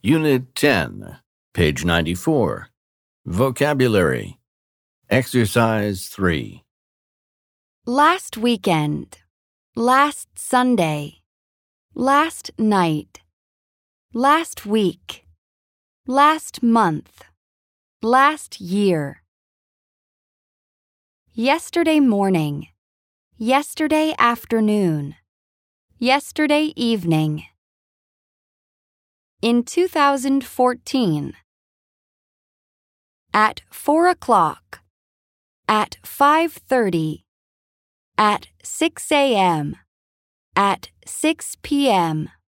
Unit 10, page 94. Vocabulary. Exercise 3. Last weekend, last Sunday, last night, last week, last month, last year. Yesterday morning, yesterday afternoon, yesterday evening. In 2014. At 4 o'clock, at 5:30, at 6 a.m., at 6 p.m.